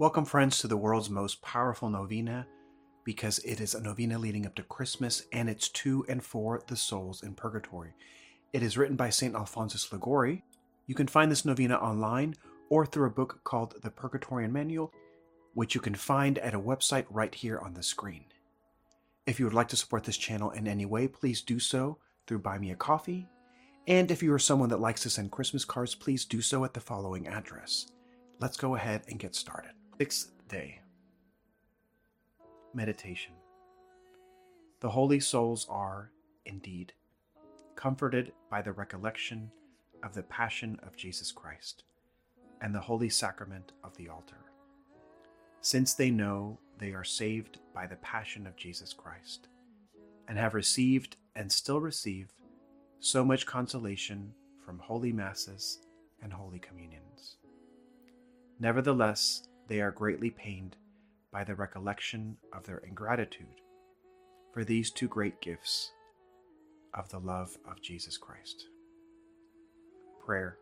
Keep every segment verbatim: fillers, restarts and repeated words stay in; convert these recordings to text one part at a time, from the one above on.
Welcome, friends, to the world's most powerful novena, because it is a novena leading up to Christmas, and it's to and for the souls in purgatory. It is written by Saint Alphonsus Liguori. You can find this novena online or through a book called The Purgatorian Manual, which you can find at a website right here on the screen. If you would like to support this channel in any way, please do so through Buy Me a Coffee. And if you are someone that likes to send Christmas cards, please do so at the following address. Let's go ahead and get started. Sixth day. Meditation. The holy souls are, indeed, comforted by the recollection of the passion of Jesus Christ and the holy sacrament of the altar, since they know they are saved by the passion of Jesus Christ, and have received and still receive so much consolation from holy masses and holy communions. Nevertheless, they are greatly pained by the recollection of their ingratitude for these two great gifts of the love of Jesus Christ. Prayer.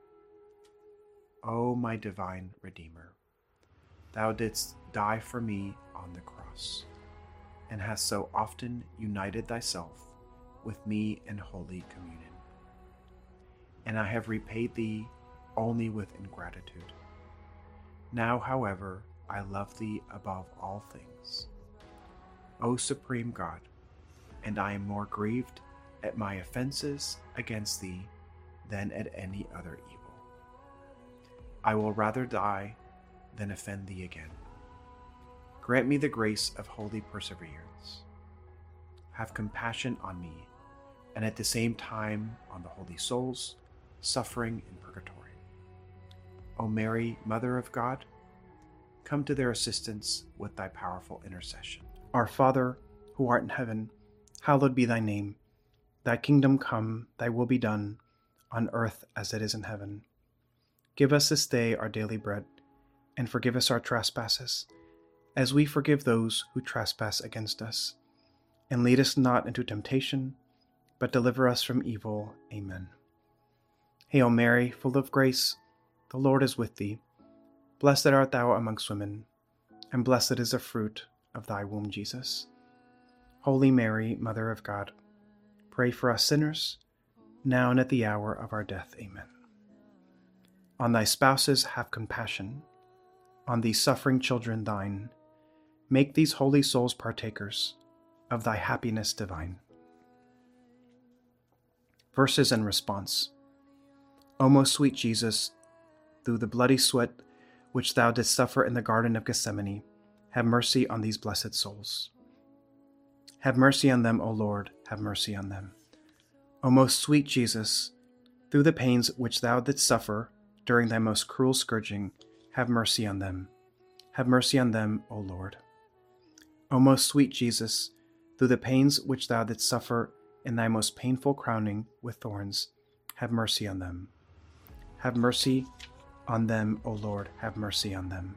O my divine Redeemer, Thou didst die for me on the cross, and hast so often united Thyself with me in holy communion. And I have repaid Thee only with ingratitude. Now, however, I love Thee above all things, O Supreme God, and I am more grieved at my offenses against Thee than at any other evil. I will rather die than offend Thee again. Grant me the grace of holy perseverance. Have compassion on me, and at the same time on the holy souls suffering in purgatory. O Mary, Mother of God, come to their assistance with Thy powerful intercession. Our Father, who art in heaven, hallowed be Thy name. Thy kingdom come, Thy will be done, on earth as it is in heaven. Give us this day our daily bread, and forgive us our trespasses, as we forgive those who trespass against us. And lead us not into temptation, but deliver us from evil. Amen. Hail Mary, full of grace, the Lord is with Thee. Blessed art Thou amongst women, and blessed is the fruit of Thy womb, Jesus. Holy Mary, Mother of God, pray for us sinners, now and at the hour of our death. Amen. On Thy spouses have compassion, on these suffering children Thine, make these holy souls partakers of Thy happiness divine. Verses in response. O most sweet Jesus, through the bloody sweat which Thou didst suffer in the Garden of Gethsemane, have mercy on these blessed souls. Have mercy on them, O Lord, have mercy on them. O most sweet Jesus, through the pains which Thou didst suffer during Thy most cruel scourging, have mercy on them. Have mercy on them, O Lord. O most sweet Jesus, through the pains which Thou didst suffer in Thy most painful crowning with thorns, have mercy on them. Have mercy on them, O Lord, have mercy on them.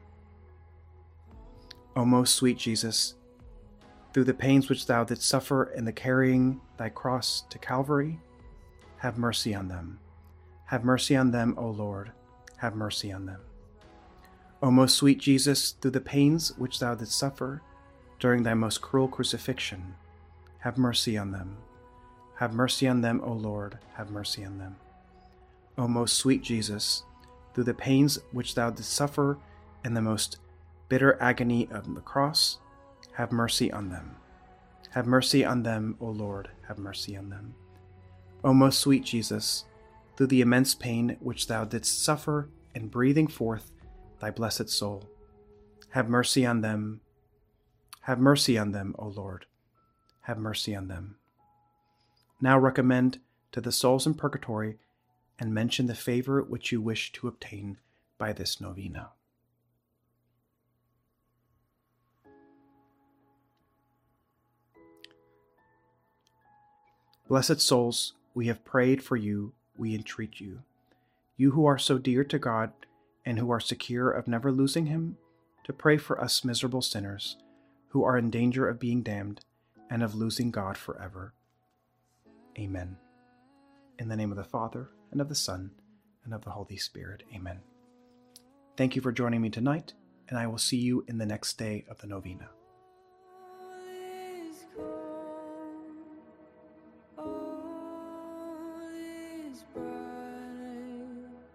O most sweet Jesus, through the pains which Thou didst suffer in the carrying Thy cross to Calvary, have mercy on them. Have mercy on them, O Lord, have mercy on them. O most sweet Jesus, through the pains which Thou didst suffer during Thy most cruel crucifixion, have mercy on them. Have mercy on them, O Lord, have mercy on them. O most sweet Jesus, through the pains which Thou didst suffer in the most bitter agony of the cross, have mercy on them. Have mercy on them, O Lord, have mercy on them. O most sweet Jesus, through the immense pain which Thou didst suffer in breathing forth Thy blessed soul, have mercy on them. Have mercy on them, O Lord, have mercy on them. Now recommend to the souls in purgatory and mention the favor which you wish to obtain by this novena. Blessed souls, we have prayed for you, we entreat you. You who are so dear to God and who are secure of never losing Him, to pray for us miserable sinners who are in danger of being damned and of losing God forever. Amen. In the name of the Father, and of the Son, and of the Holy Spirit. Amen. Thank you for joining me tonight, and I will see you in the next day of the novena.